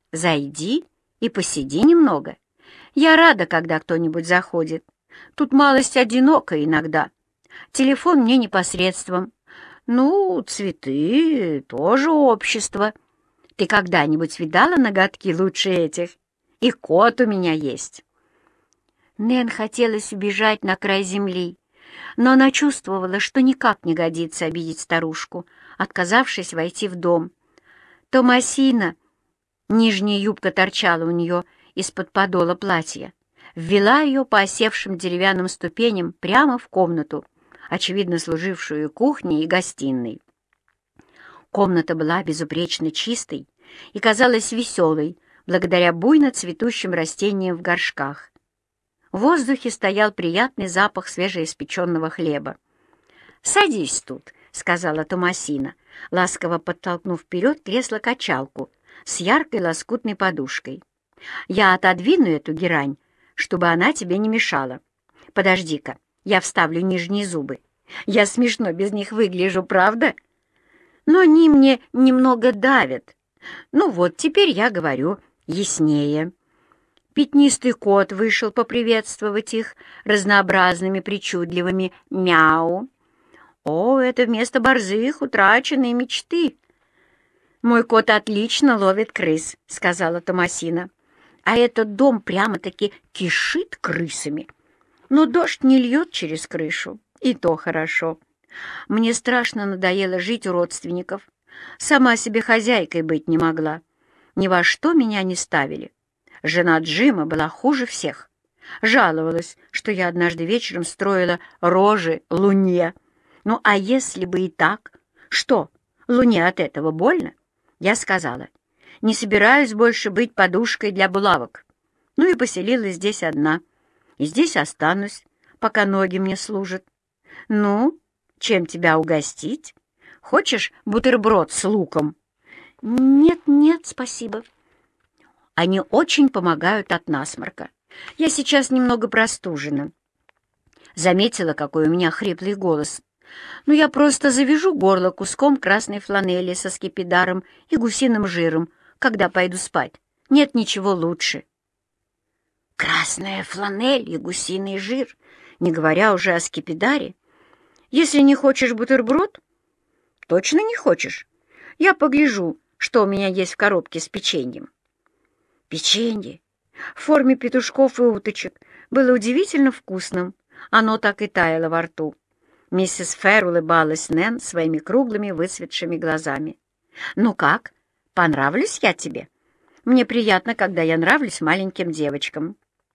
Зайди и посиди немного. Я рада, когда кто-нибудь заходит. Тут малость одиноко иногда. Телефон мне непосредством. Ну, цветы — тоже общество. Ты когда-нибудь видала ноготки лучше этих? И кот у меня есть». Нэн хотелось убежать на край земли, но она чувствовала, что никак не годится обидеть старушку, отказавшись войти в дом. Томасина, нижняя юбка торчала у нее из-под подола платья, ввела ее по осевшим деревянным ступеням прямо в комнату, очевидно служившую кухней и гостиной. Комната была безупречно чистой и казалась веселой благодаря буйно цветущим растениям в горшках. В воздухе стоял приятный запах свежеиспеченного хлеба. «Садись тут», — сказала Томасина, ласково подтолкнув вперед кресло-качалку с яркой лоскутной подушкой. «Я отодвину эту герань, чтобы она тебе не мешала. Подожди-ка, я вставлю нижние зубы. Я смешно без них выгляжу, правда? Но они мне немного давят. Ну вот, теперь я говорю яснее». Пятнистый кот вышел поприветствовать их разнообразными причудливыми «мяу». «О, это вместо борзых утраченные мечты!» «Мой кот отлично ловит крыс», — сказала Томасина. «А этот дом прямо-таки кишит крысами. Но дождь не льет через крышу, и то хорошо. Мне страшно надоело жить у родственников. Сама себе хозяйкой быть не могла. Ни во что меня не ставили. Жена Джима была хуже всех. Жаловалась, что я однажды вечером строила рожи Луне. Ну, а если бы и так? Что, Луне от этого больно? Я сказала, не собираюсь больше быть подушкой для булавок. Ну и поселилась здесь одна. И здесь останусь, пока ноги мне служат. Ну, чем тебя угостить? Хочешь бутерброд с луком? Нет, нет, спасибо. Они очень помогают от насморка. Я сейчас немного простужена. Заметила, какой у меня хриплый голос. Но я просто завяжу горло куском красной фланели со скипидаром и гусиным жиром, когда пойду спать. Нет ничего лучше. Красная фланель и гусиный жир, не говоря уже о скипидаре. Если не хочешь бутерброд? Точно не хочешь? Я погляжу, что у меня есть в коробке с печеньем. Печенье в форме петушков и уточек было удивительно вкусным. Оно так и таяло во рту. Миссис Фэр улыбалась Нэн своими круглыми выцветшими глазами. «Ну как, понравлюсь я тебе? Мне приятно, когда я нравлюсь маленьким девочкам».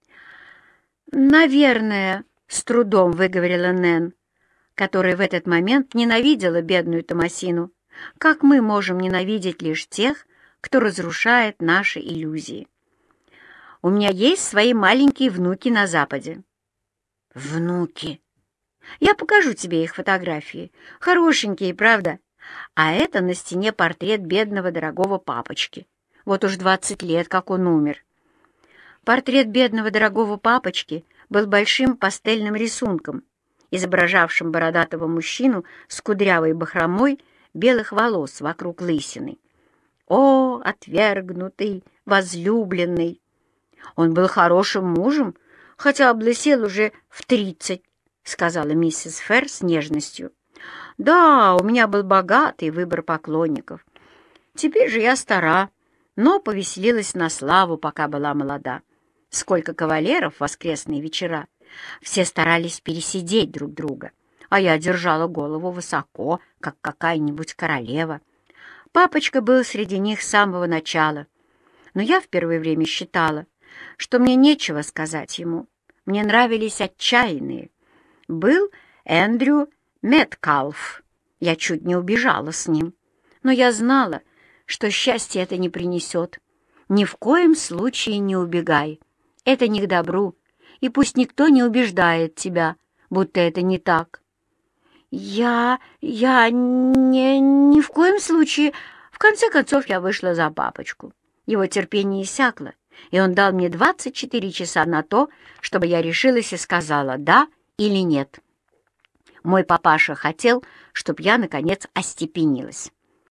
«Наверное», — с трудом выговорила Нэн, которая в этот момент ненавидела бедную Томасину, как мы можем ненавидеть лишь тех, кто разрушает наши иллюзии. «У меня есть свои маленькие внуки на Западе». «Внуки? Я покажу тебе их фотографии. Хорошенькие, правда? А это на стене портрет бедного дорогого папочки. Вот уж 20 лет, как он умер». Портрет бедного дорогого папочки был большим пастельным рисунком, изображавшим бородатого мужчину с кудрявой бахромой белых волос вокруг лысины. О, отвергнутый, возлюбленный! Он был хорошим мужем, хотя облысел уже в 30, сказала миссис Фэр с нежностью. Да, у меня был богатый выбор поклонников. Теперь же я стара, но повеселилась на славу, пока была молода. Сколько кавалеров в воскресные вечера! Все старались пересидеть друг друга, а я держала голову высоко, как какая-нибудь королева. Папочка был среди них с самого начала, но я в первое время считала, что мне нечего сказать ему. Мне нравились отчаянные. Был Эндрю Меткалф. Я чуть не убежала с ним, но я знала, что счастье это не принесет. Ни в коем случае не убегай. Это не к добру, и пусть никто не убеждает тебя, будто это не так. Я ни в коем случае... В конце концов, я вышла за папочку. Его терпение иссякло, и он дал мне 24 часа на то, чтобы я решилась и сказала «да» или «нет». Мой папаша хотел, чтобы я, наконец, остепенилась.